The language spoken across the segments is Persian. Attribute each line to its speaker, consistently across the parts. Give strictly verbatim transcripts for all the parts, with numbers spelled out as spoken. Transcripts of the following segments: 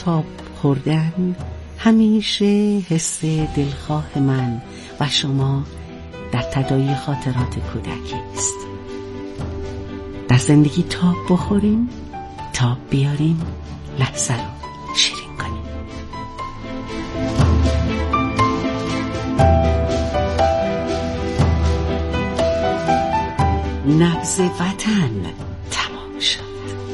Speaker 1: تاب خوردن همیشه حس دلخواه من و شما در تداعی خاطرات کودکی است. در زندگی تاب بخوریم، تاب بیاریم، لحظه رو شیرین کنیم. نبض وطن تمام شد.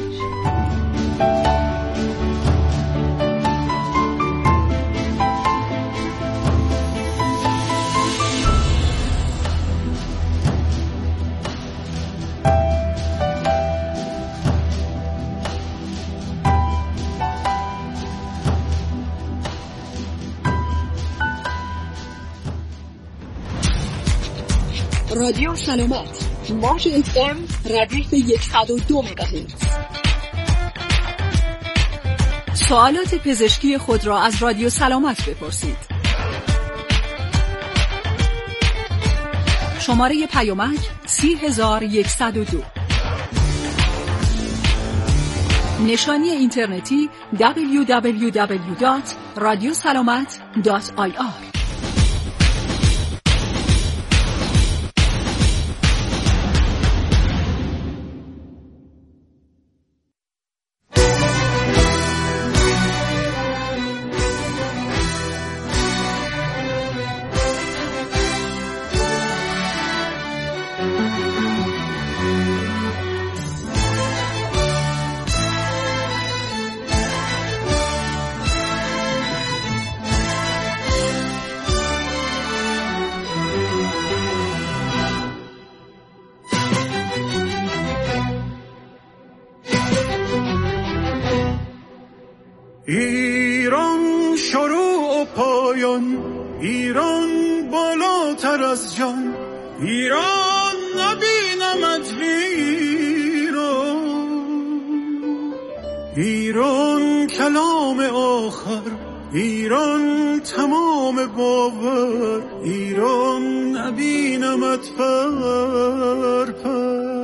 Speaker 2: رادیو سلامت، موج اف ام ردیف صد و دو مگاهرتز. سوالات پزشکی خود را از رادیو سلامت بپرسید. شماره پیامک سی هزار و صد و دو. نشانی اینترنتی دبلیو دبلیو دبلیو دات رادیو سلامت دات آی آر.
Speaker 3: ایران شروع و پایان، ایران بالاتر از جان، ایران نبینمت ویران، ایران کلام آخر، ایران تمام باور، ایران نبینمت پر پر.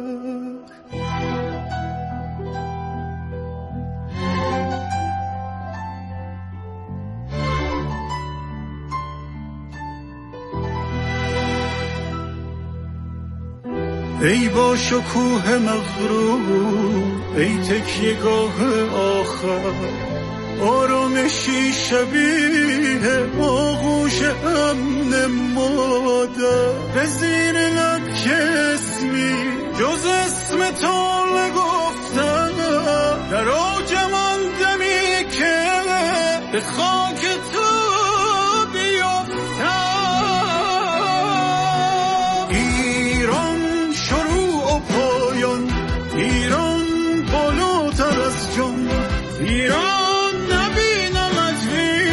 Speaker 3: ای با شکوه مغرور، ای تکیه‌گاه آخر، آرامشی شبیه آغوش امن مادر، به زیر لب که اسمی جز اسم تو نگفتم، در آجم آن دمی که به خاک تو ایران نبینم از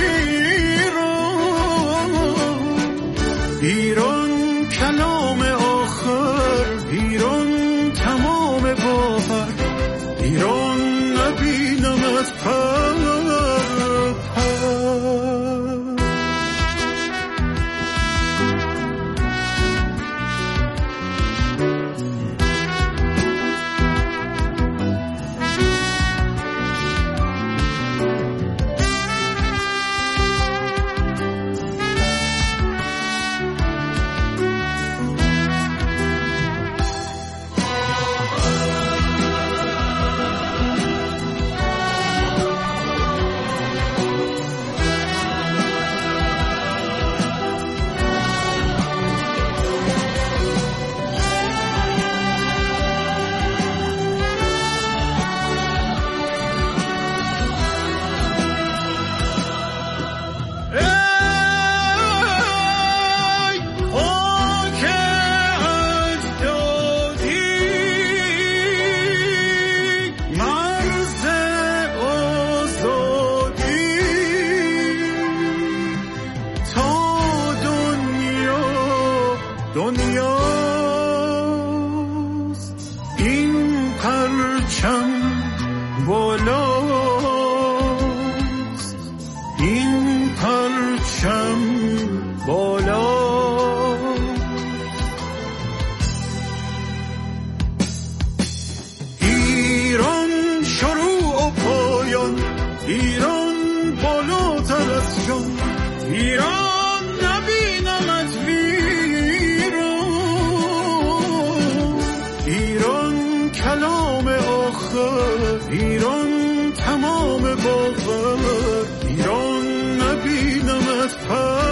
Speaker 3: ویران، ایران کلام آخر، ایران تمام باور، ایران نبینم از پر پر. بالاتر از جان. ایران نبینمت ویران، ایران کلام آخر، ایران تمام باور، ایران نبینمت پر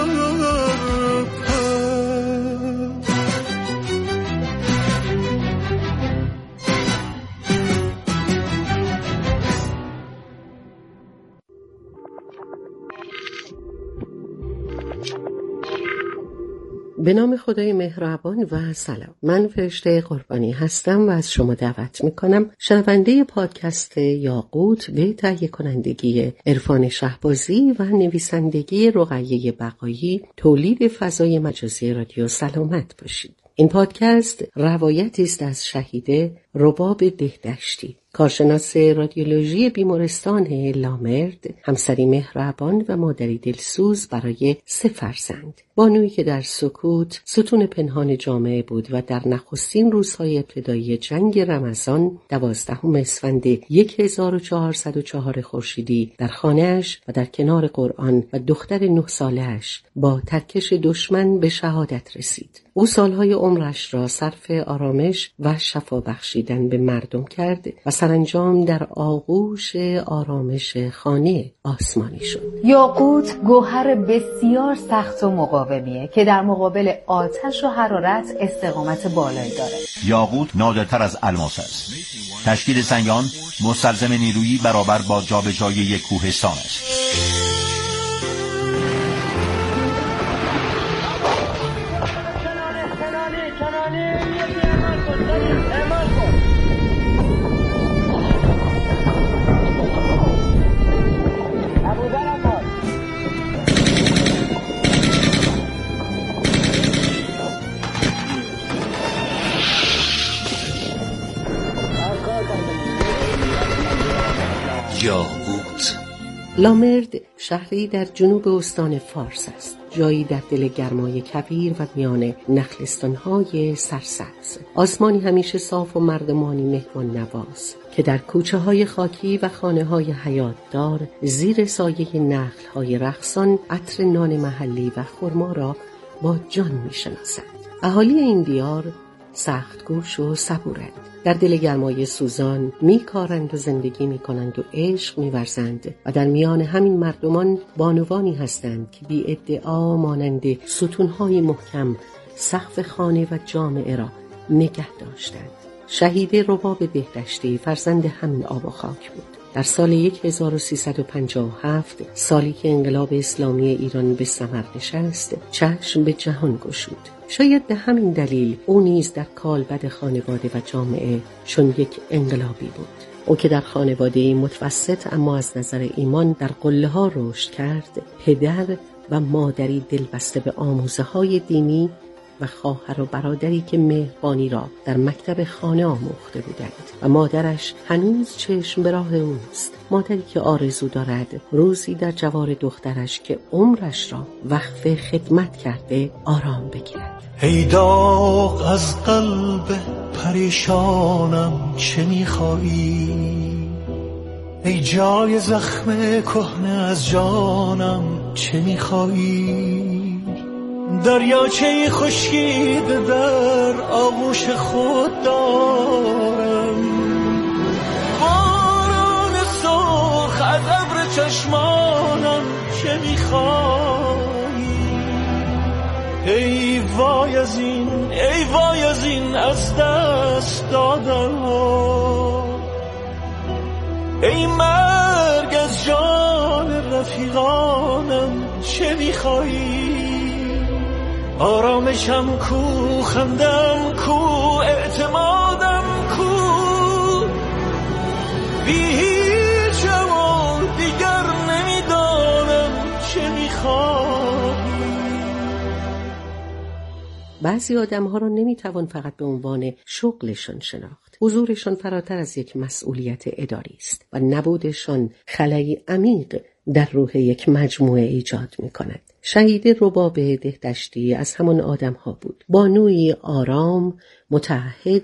Speaker 1: به نام خدای مهربان و سلام. من فرشته قربانی هستم و از شما دعوت میکنم شنونده پادکست یاقوت به تهیه کنندگی عرفان شهبازی و نویسندگی رقیه بقایی تولید فضای مجازی رادیو سلامت باشید. این پادکست روایتی است از شهیده رباب دهدشتی، کارشناس رادیولوژی بیمارستان لامرد، همسری مهربان و مادری دلسوز برای سه فرزند. بانویی که در سکوت ستون پنهان جامعه بود و در نخستین روزهای ابتدایی جنگ رمضان دوازدهم اسفند هزار و چهارصد و چهار خورشیدی در خانه‌اش و در کنار قرآن و دختر نه ساله‌اش با ترکش دشمن به شهادت رسید. او سالهای عمرش را صرف آرامش و شفا بخشیدن به مردم کرد و سرانجام در آغوش آرامش خانه آسمانی شد.
Speaker 4: یاقوت گوهر بسیار سخت و مقاومیه که در مقابل آتش و حرارت استقامت بالایی داره.
Speaker 5: یاقوت نادرتر از الماس است. تشکیل سنگان مستلزم نیرویی برابر با جابجایی یک کوهستان است.
Speaker 1: یاقوت. لامرد شهری در جنوب استان فارس است، جایی در دل گرمای کویر و میان نخلستان‌های سرسبز. آسمانی همیشه صاف و مردمانی مهمان نواز که در کوچه‌های خاکی و خانه‌های حیاتدار زیر سایه نخل‌های رقصان عطر نان محلی و خرما را با جان می‌شناسند. اهالی این دیار سختگوش و صبورند. در دل گرمای سوزان میکارند و زندگی میکنند و عشق میورزند و در میان همین مردمان بانوانی هستند که بی ادعا مانند ستونهای محکم سقف خانه و جامعه را نگه داشتند. شهیده رباب دهدشتی فرزند همین آب و خاک بود. در سال هزار و سیصد و پنجاه و هفت، سالی که انقلاب اسلامی ایران به ثمر نشست، چشم به جهان گشود. شاید به همین دلیل او نیز در کالبد خانواده و جامعه چون یک انقلابی بود. او که در خانواده متوسط اما از نظر ایمان در قله ها رشد کرد، پدر و مادری دلبسته به آموزه های دینی و خواهر و برادری که مهربانی را در مکتب خانه آموخته بودند و مادرش هنوز چشم به راه اوست، مادری که آرزو دارد روزی در جوار دخترش که عمرش را وقف خدمت کرده آرام بگیرد.
Speaker 3: ای داغ از قلب پریشانم چه میخوایی؟ ای جای زخم کهنه از جانم چه میخوایی؟ دریاچه خشکیده در آغوش خود دارم، باران سرخ از ابر چشمانم چه میخوایی؟ ای وای از این، ای وای از این از دست دادن ها، ای مرگ از جان رفیقانم چه میخوایی؟ آرامشم کو، خندم کو، اعتمادم کو، بی هیچم و دیگر نمیدانم چه میخوایی.
Speaker 1: بعضی آدم‌ها را نمیتوان فقط به عنوان شغلشان شناخت. حضورشان فراتر از یک مسئولیت اداری است و نبودشان خلایی عمیق در روح یک مجموعه ایجاد می‌کند. شهیده رباب دهدشتی از همان آدم‌ها بود. بانویی آرام، متعهد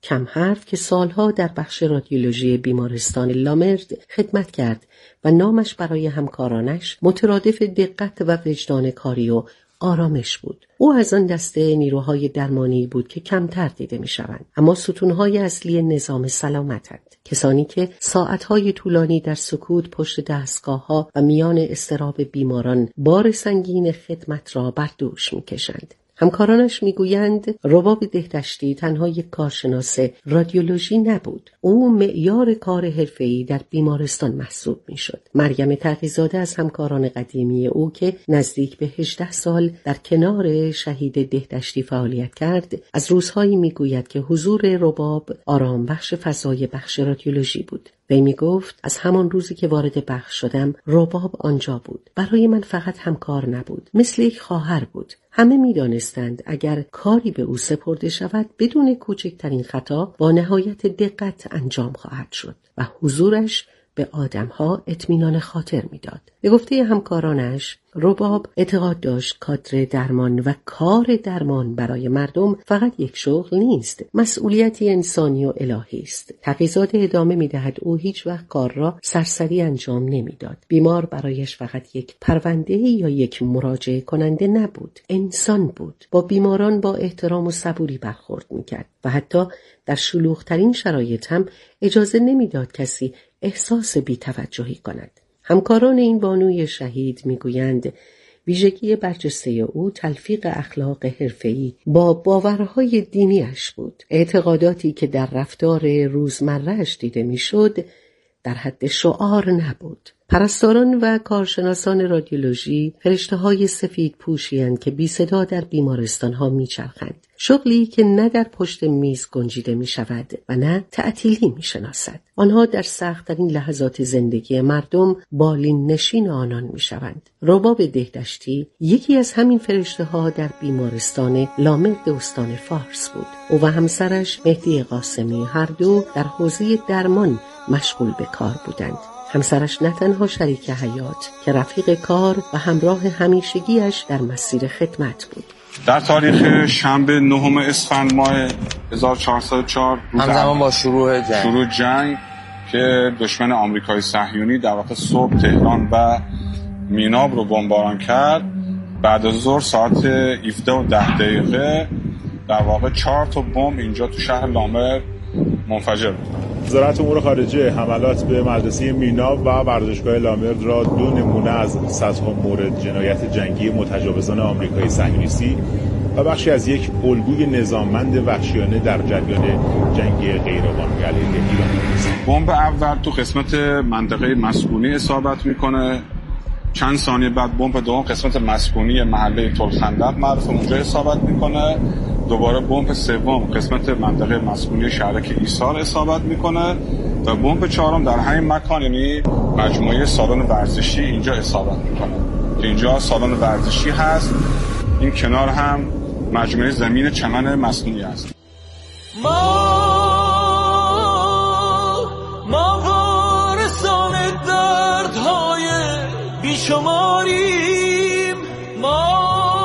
Speaker 1: کم حرف که سالها در بخش رادیولوژی بیمارستان لامرد خدمت کرد و نامش برای همکارانش مترادف دقت و وجدان کاری و آرامش بود. او از آن دسته نیروهای درمانی بود که کمتر دیده می شوند، اما ستونهای اصلی نظام سلامتند. کسانی که ساعتهای طولانی در سکوت پشت دستگاه‌ها و میان اضطراب بیماران بار سنگین خدمت را بر دوش می کشند. همکارانش میگویند رباب دهدشتی تنها یک کارشناس رادیولوژی نبود. او معیار کار حرفه‌ای در بیمارستان محسوب میشد. مریم تقی‌زاده از همکاران قدیمی او که نزدیک به هجده سال در کنار شهید دهدشتی فعالیت کرد، از روزهایی میگوید که حضور رباب آرام بخش فضای بخش رادیولوژی بود. وی می گفت از همان روزی که وارد بخش شدم رباب آنجا بود. برای من فقط همکار نبود، مثل یک خواهر بود. همه می دانستند اگر کاری به او سپرده شود بدون کوچکترین خطا با نهایت دقت انجام خواهد شد و حضورش به آدمها اطمینان خاطر میداد. به گفته همکارانش، رباب اعتقاد داشت کادر درمان و کار درمان برای مردم فقط یک شغل نیست، مسئولیتی انسانی و الهی است. تقی‌زاده ادامه می‌دهد او هیچ وقت کار را سرسری انجام نمیداد. بیمار برایش فقط یک پرونده یا یک مراجعه کننده نبود، انسان بود. با بیماران با احترام و صبوری برخورد می‌کرد و حتی در شلوغ‌ترین شرایط هم اجازه نمیداد کسی احساس بی‌توجهی کند. همکاران این بانوی شهید میگویند ویژگی برجسته او تلفیق اخلاق حرفه‌ای با باورهای دینیش بود. اعتقاداتی که در رفتار روزمره‌اش دیده میشد در حد شعار نبود. پرستاران و کارشناسان رادیولوژی فرشته‌های سفید پوشی‌اند که بی صدا در بیمارستان‌ها می‌چرخند. شغلی که نه در پشت میز گنجیده می‌شود و نه تعطیلی می‌شناسد. آنها در سخت‌ترین لحظات زندگی مردم بالین نشین آنان می‌شوند. رباب دهدشتی یکی از همین فرشته‌ها در بیمارستان لامرد استان فارس بود. او و همسرش مهدی قاسمی هر دو در حوزه درمان مشغول به کار بودند. همسرش نه تنها شریک حیات که رفیق کار و همراه همیشگیش در مسیر خدمت بود.
Speaker 6: در تاریخ شنبه نهم اسفند ماه هزار و چهارصد و چهار
Speaker 7: همزمان با شروع جنگ
Speaker 6: شروع جنگ که دشمن آمریکای صهیونی در واقع صبح تهران و میناب رو بمباران کرد، بعد از ظهر ساعت هفده و ده دقیقه در واقع چهار تا بمب اینجا تو شهر لامرد منفجر بود.
Speaker 8: وزارت امور خارجه حملات به مدرسه میناب و ورزشگاه لامرد را دو نمونه از صدها مورد جنایت جنگی متجاوزان آمریکایی صهیونیستی و بخشی از یک الگوی نظاممند وحشیانه در جریان جنگ غیرقانونی علیه ایران است.
Speaker 6: بمب اول تو قسمت منطقه مسکونی اصابت میکنه، چند ثانیه بعد بمب دوم قسمت مسکونی محله تلخندق معروف اونجا اصابت میکنه، دوباره بمب سوم قسمت منطقه مسکونی شهرک ایسار اصابت میکنه و بمب چهارم در همین مکان یعنی مجموعه سالن ورزشی اینجا اصابت میکنه که اینجا سالن ورزشی هست، این کنار هم مجموعه زمین چمن مصنوعی است.
Speaker 3: ما ما وارثان دردهای بیشماریم، ما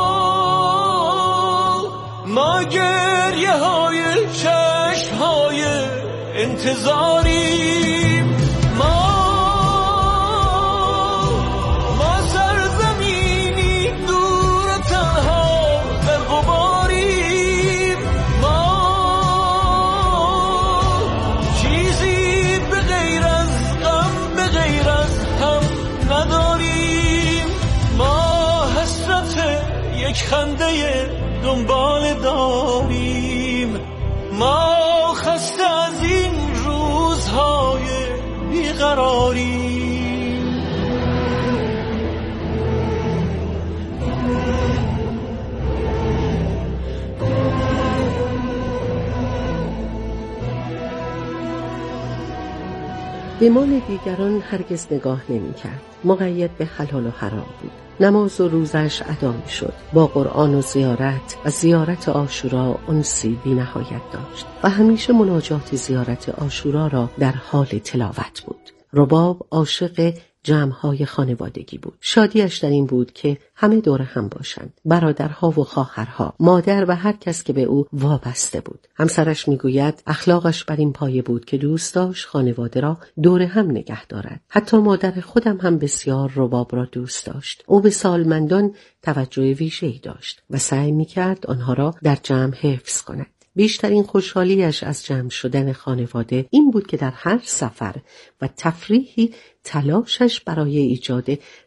Speaker 3: ما گریه های چشم های انتظاریم، ما ما سرزمینی دور و تنها در غباریم، ما چیزی به غیر از غم به غیر از هم نداریم، ما حسرت یک خنده دنبال داریم، ما خسته از این روزهای بیقراریم.
Speaker 1: به مال دیگران هرگز نگاه نمی کرد. مقید به حلال و حرام بود. نماز و روزش ادا می شد. با قرآن و زیارت و زیارت عاشورا انسی بی نهایت داشت و همیشه مناجات زیارت عاشورا را در حال تلاوت بود. رباب عاشق جمع‌های خانوادگی بود. شادیش در این بود که همه دور هم باشند. برادرها و خواهرها، مادر و هر کس که به او وابسته بود. همسرش میگوید اخلاقش بر این پایه بود که دوست داشت خانواده را دور هم نگه دارد. حتی مادر خودم هم بسیار رباب را دوست داشت. او به سالمندان توجه ویژه‌ای داشت و سعی می‌کرد آنها را در جمع حفظ کند. بیشترین خوشحالیش از جمع شدن خانواده این بود که در هر سفر و تفریحی تلاشش برای ایجاد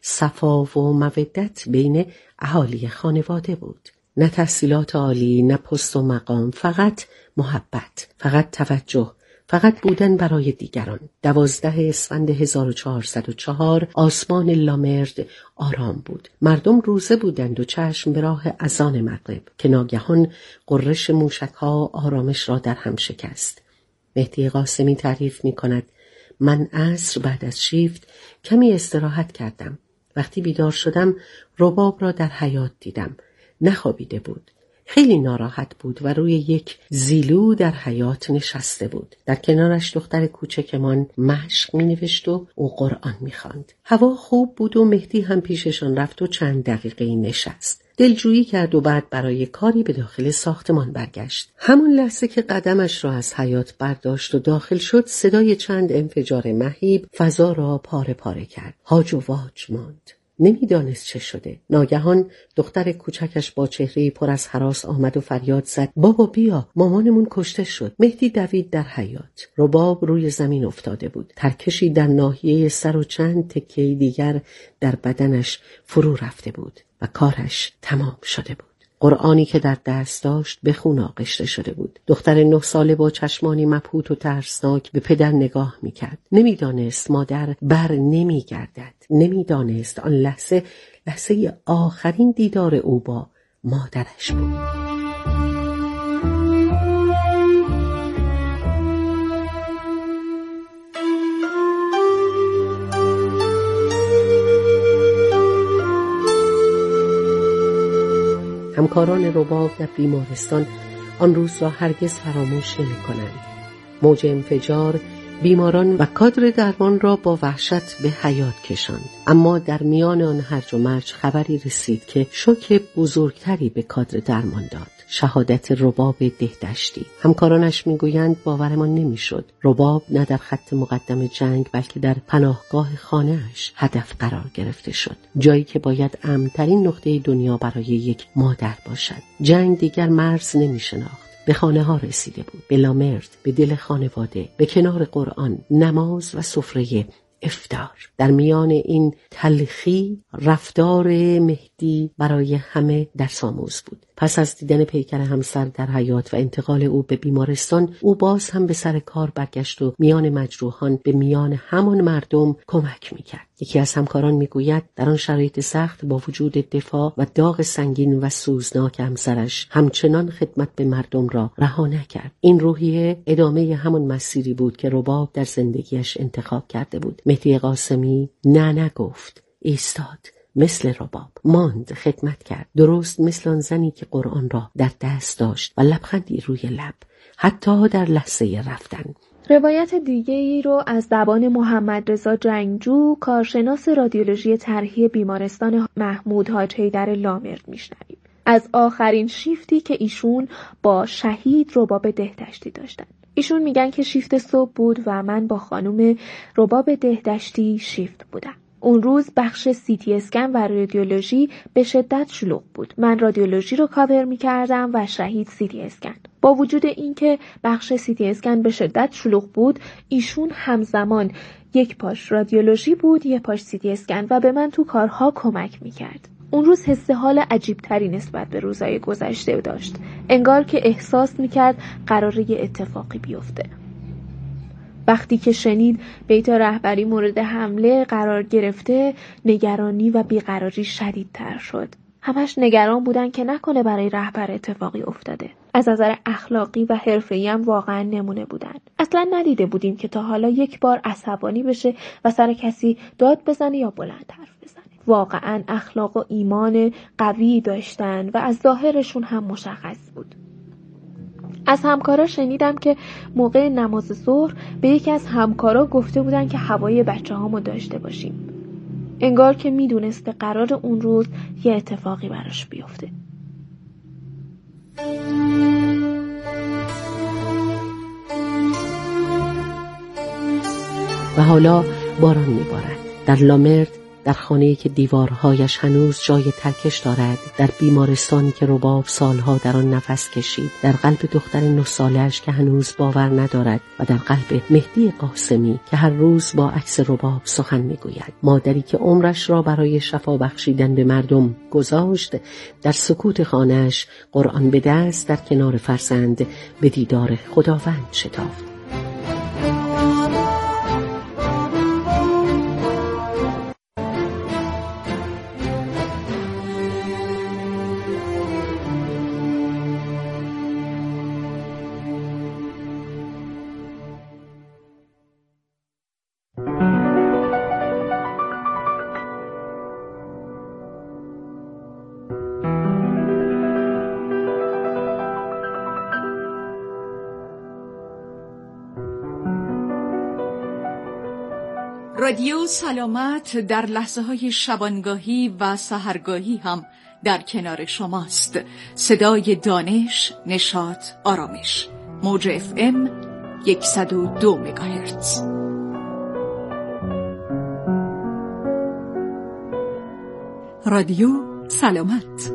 Speaker 1: صفا و مودت بین اهالی خانواده بود. نه تحصیلات عالی، نه پست و مقام، فقط محبت، فقط توجه، فقط بودن برای دیگران. دوازده اسفند هزار و چهارصد و چهار آسمان لامرد آرام بود. مردم روزه بودند و چشم به راه اذان مغرب که ناگهان قررش موشک‌ها آرامش را در هم شکست. مهدی قاسمی تعریف می کند من عصر بعد از شیفت کمی استراحت کردم. وقتی بیدار شدم رباب را در حیاط دیدم. نخوابیده بود. خیلی ناراحت بود و روی یک زیلو در حیاط نشسته بود. در کنارش دختر کوچکمان مشق می نوشت و او قرآن می خواند. هوا خوب بود و مهدی هم پیششان رفت و چند دقیقه نشست. دلجویی کرد و بعد برای کاری به داخل ساختمان برگشت. همون لحظه که قدمش را از حیاط برداشت و داخل شد صدای چند انفجار مهیب فضا را پاره پاره کرد. هاج و واج ماند. نمیدانست چه شده. ناگهان دختر کوچکش با چهره پر از هراس آمد و فریاد زد بابا بیا، مامانمون کشته شد. مهدی دوید در حیاط. رباب روی زمین افتاده بود. ترکشی در ناحیه سر و چند تکه دیگر در بدنش فرو رفته بود و کارش تمام شده بود. قرآنی که در دست داشت به خون آغشته شده بود. دختر نه ساله با چشمانی مبهوت و ترسناک به پدر نگاه میکرد. نمیدانست مادر بر نمیگردد. نمیدانست آن لحظه لحظه آخرین دیدار او با مادرش بود. همکاران رباب در بیمارستان آن روز را هرگز فراموش نمی کنند. موج انفجار بیماران و کادر درمان را با وحشت به حیاط کشاند. اما در میان آن هرج و مرج خبری رسید که شوک بزرگتری به کادر درمان داد. شهادت رباب دهدشتی. همکارانش میگویند باورمان نمیشد. رباب نه در خط مقدم جنگ بلکه در پناهگاه خانه‌اش هدف قرار گرفته شد. جایی که باید امن‌ترین نقطه دنیا برای یک مادر باشد. جنگ دیگر مرز نمیشناخت. به خانه ها رسیده بود. به لامرد، به دل خانواده، به کنار قرآن، نماز و سفره افطار. در میان این تلخی رفتار مهدی برای همه درس‌آموز بود. پس از دیدن پیکر همسر در حیاط و انتقال او به بیمارستان، او باز هم به سر کار برگشت و میان مجروحان به میان همان مردم کمک میکرد. یکی از همکاران میگوید در آن شرایط سخت با وجود دفاع و داغ سنگین و سوزناک همسرش همچنان خدمت به مردم را رها نکرد. این روحیه ادامه همان مسیری بود که رباب در زندگیش انتخاب کرده بود. مهدی قاسمی نه نگفت، ایستاد. مثل رباب ماند، خدمت کرد، درست مثل آن زنی که قرآن را در دست داشت و لبخندی روی لب، حتی در لحظه رفتن.
Speaker 7: روایت دیگری رو از زبان محمد رضا جنگجو، کارشناس رادیولوژی طرحی بیمارستان محمود حاج حیدر لامرد میشنویم. از آخرین شیفتی که ایشون با شهید رباب دهدشتی داشتن. ایشون میگن که شیفت صبح بود و من با خانم رباب دهدشتی شیفت بودم. اون روز بخش سی تی اسکن و رادیولوژی به شدت شلوغ بود. من رادیولوژی رو کاور می‌کردم و شهید سی تی اسکن. با وجود اینکه بخش سی تی اسکن به شدت شلوغ بود، ایشون همزمان یک پاش رادیولوژی بود، یک پاش سی تی اسکن و به من تو کارها کمک می‌کرد. اون روز حس حال عجیب تری نسبت به روزهای گذشته داشت. انگار که احساس می‌کرد قراره یه اتفاقی بیفته. وقتی که شنید بیت رهبری مورد حمله قرار گرفته، نگرانی و بیقراری شدیدتر شد. همش نگران بودن که نکنه برای رهبر اتفاقی افتاده. از نظر اخلاقی و حرفه‌ای هم واقعا نمونه بودن. اصلا ندیده بودیم که تا حالا یک بار عصبانی بشه و سر کسی داد بزنه یا بلند حرف بزنه. واقعا اخلاق و ایمان قوی داشتن و از ظاهرشون هم مشخص بود. از همکارا شنیدم که موقع نماز ظهر به یکی از همکارا گفته بودن که هوای بچه هامو داشته باشیم. انگار که میدونسته قرار اون روز یه اتفاقی براش بیفته.
Speaker 1: و حالا باران میبارد. در لامرد، در خانه‌ای که دیوارهایش هنوز جای ترکش دارد، در بیمارستانی که رباب سالها در آن نفس کشید، در قلب دختر نه ساله‌اش که هنوز باور ندارد و در قلب مهدی قاسمی که هر روز با عکس رباب سخن میگوید. مادری که عمرش را برای شفا بخشیدن به مردم گذاشت، در سکوت خانه‌اش قرآن به دست در کنار فرزند به دیدار خداوند شتافت.
Speaker 2: رادیو سلامت در لحظه های شبانگاهی و سحرگاهی هم در کنار شماست. صدای دانش، نشاط، آرامش. موج اف ام صد و دو مگاهرتز. رادیو سلامت.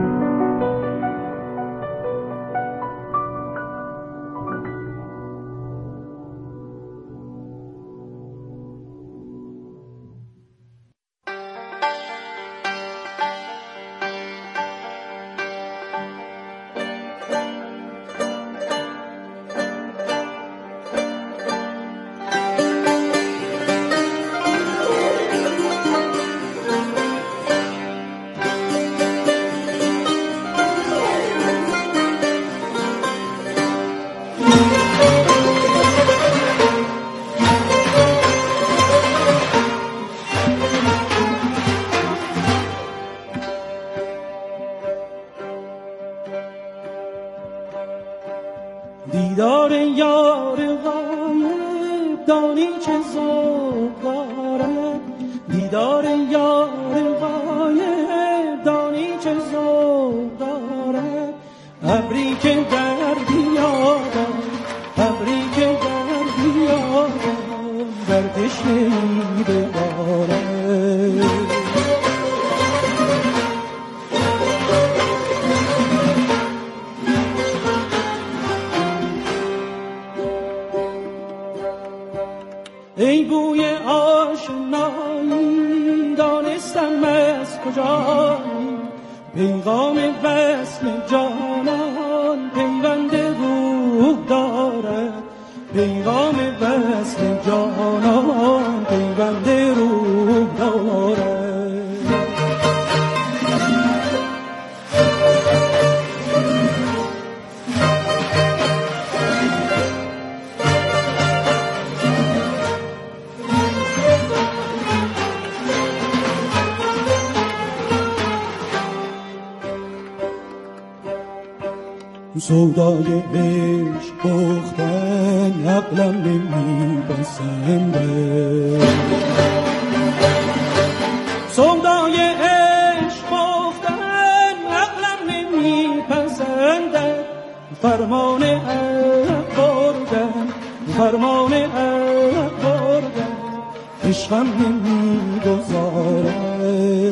Speaker 3: دیدار یار غایب دانی چه ذوق دارد، دیدار یار غایب دانی چه ذوق دارد. ابری که در بیادم، ابری که در بیادم، در تشنه‌ای ببارد. ای بوی آشنایی دانستم از کجایی، پیغام وصل جانان پیوند روح دارد، پیغام وصل جانان پیوند روح دارد. سودای عشق پختن عقلم نمیپسنده، سودای عشق پختن عقلم نمیپسنده. فرمان حق بردن، فرمان حق بردن، عشقم نمیگذارد.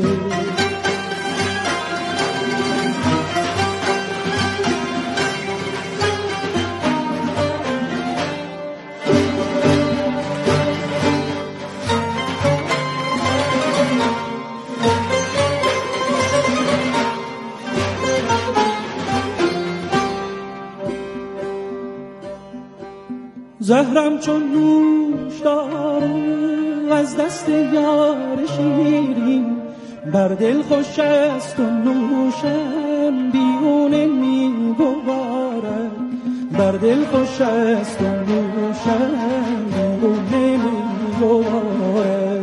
Speaker 3: زهرم چون نوش دارم از دست یار شیرین، بر دل خوش است و نوشم بیونه می ببارد، بر دل خوش است و نوشم بیونه می ببارد.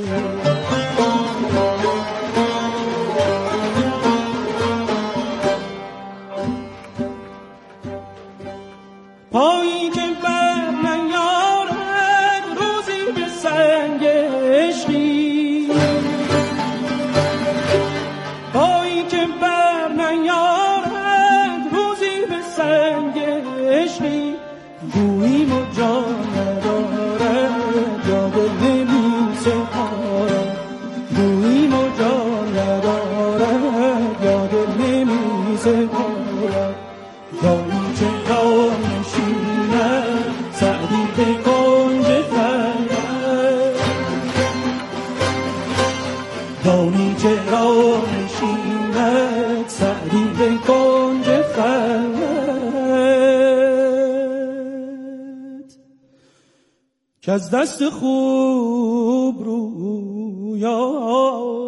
Speaker 3: پایی که بر نیارد روزی به سنگ عشقی، سپارم جانی چرا نشینم سعدی به کنج خلوت جانی چرا نشینم سعدی به کنج خلوت که از دست خوب رویا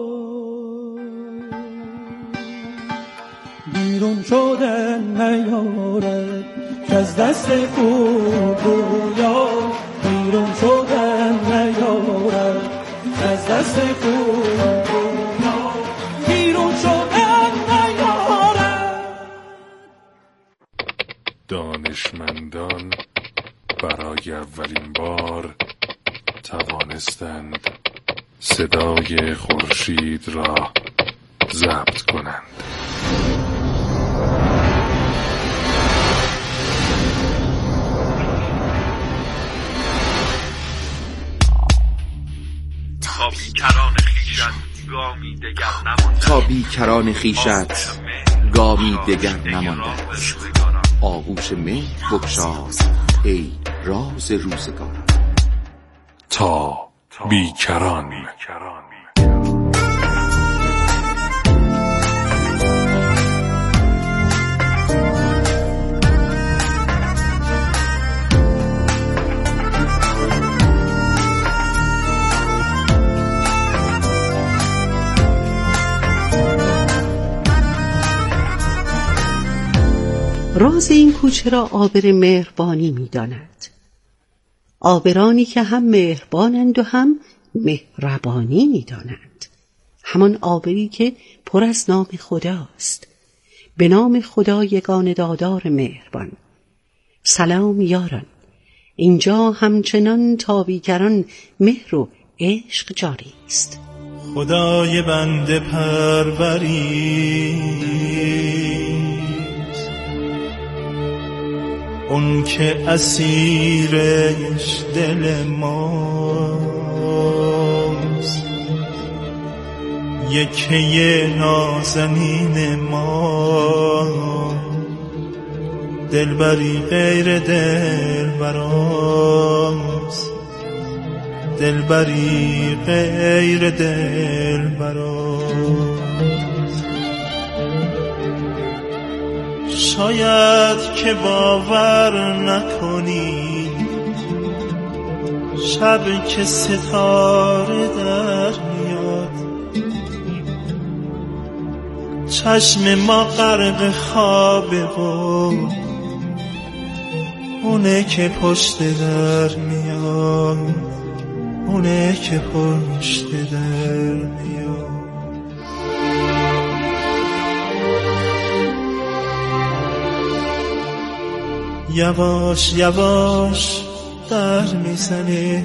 Speaker 3: بیرون شدن نیارد که از دست خوب رویا بیرون شدن نیارد از دست خوب رویا بیرون شدن نیارد.
Speaker 9: دانشمندان برای اولین بار توانستند صدای خورشید را ضبط کنند.
Speaker 10: تا بیکران خیشت گامی دگر نمانده است. آغوش مهر بگشای ای راز روزگار.
Speaker 9: تا بیکران.
Speaker 1: راز این کوچه را عابر مهربانی می داند. عابرانی که هم مهربانند و هم مهربانی می دانند. همان عابری که پر از نام خداست. به نام خدا یگان دادار مهربان. سلام یاران، اینجا همچنان تا بیکران مهر و عشق جاری است.
Speaker 3: خدای بنده پروری اون که اسیرش دل ماست، یکی نازنین ما، دلبری غیر دلبراست، دلبری غیر دلبراست. شاید که باور نکنی شب که ستاره در میاد، چشم ما غرق خوابه و اونه که پشت در میاد، اونه که پشت در میاد. یواش یواش در میزنه،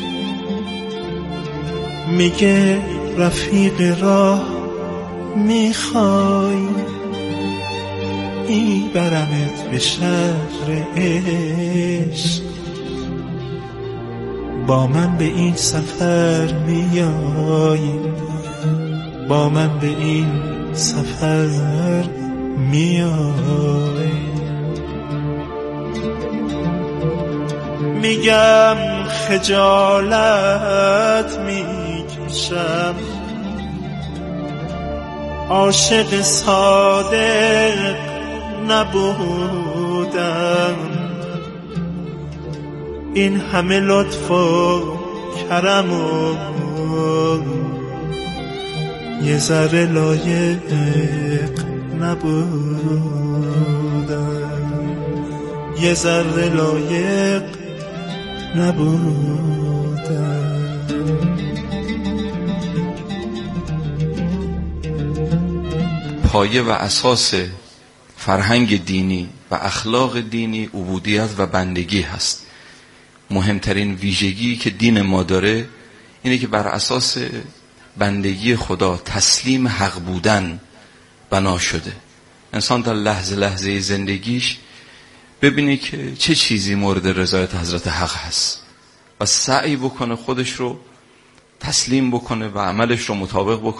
Speaker 3: میگه رفیق راه میخوای، میبرمت به شهر عشق، با من به این سفر میای، با من به این سفر میای. میگم خجالت میکشم، عاشق صادق نبودم، این همه لطف و کرم و یه ذره لایق نبودم، یه ذره لایق نبودم.
Speaker 10: پایه و اساس فرهنگ دینی و اخلاق دینی عبودیت و بندگی هست. مهمترین ویژگی که دین ما داره اینه که بر اساس بندگی خدا، تسلیم حق بودن بنا شده. انسان در لحظه لحظه زندگیش ببینه که چه چیزی مورد رضایت حضرت حق هست و سعی بکنه خودش رو تسلیم بکنه و عملش رو مطابق بکنه